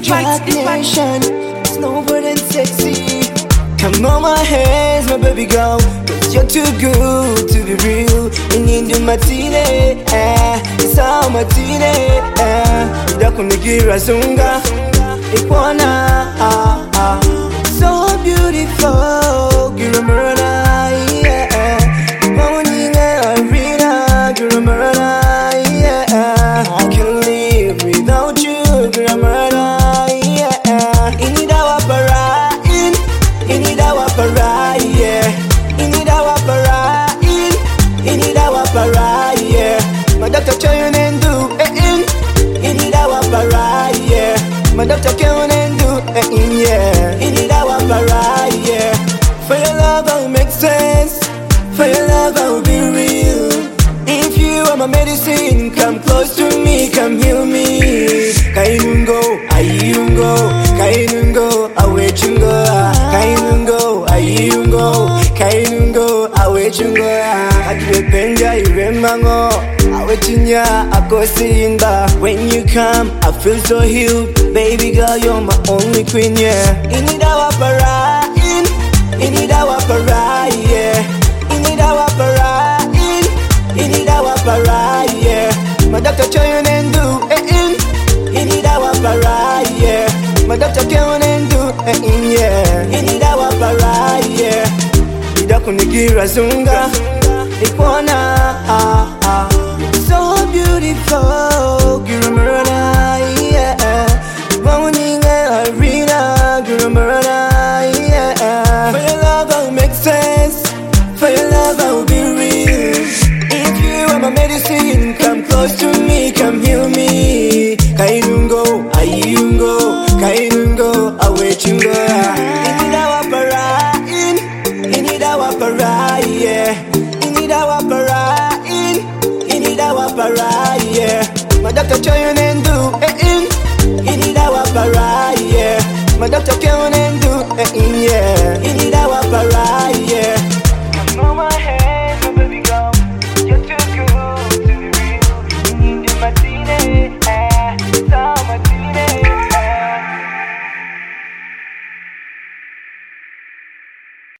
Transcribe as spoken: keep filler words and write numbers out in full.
Rock Nation, snowboard and sexy. Come on my hands, my baby girl, cause you're too good to be real. And you do martini, eh, it's all martini, eh. Idakunigira zunga, ikwana, ah, ah. So beautiful, you're a murder, yeah. Mawunyinga arena, you're a murder, yeah. I can't live without you, you're a murder, yeah. Inida wapara, in, inida wapara, yeah. Inida wapara, in, inida wapara, yeah. My doctor tell you and do, eh, in, inida wapara, yeah. My doctor tell you and do, eh, in, yeah. Inida wapara, yeah. For your love I will make sense, for your love I will be real. If you are my medicine, come close to me, come heal me. Kainungo, ayungo, kainungo, awechungo, kainungo, ayungo, kainungo, awechungo. Adwe penja iremango, awechinya akosinda. When you come, I feel so healed. Baby girl, you're my only queen, yeah. Inida wapara, in, inida wapara, yeah. Inida wapara, in, inida wapara, yeah. My doctor tell you and do, eh, in. Inida wapara, yeah. My doctor tell you and do, eh, in, yeah. Inida wapara, yeah. Idakunigira zunga, ikwana, ah, ah. So beautiful, you're a murder, yeah. Mawunyinga arena, you're a murder, yeah. For your love I will make sense, for your love I will be real. If you are my medicine, come close to me, come heal me. Kainungo, ayungo, kainungo, awechungo. Inida wapara, in, inida wapara, yeah. Inida wapara, in, inida wapara, yeah. My doctor tell you and do, eh, in, inida wapara, yeah. My doctor tell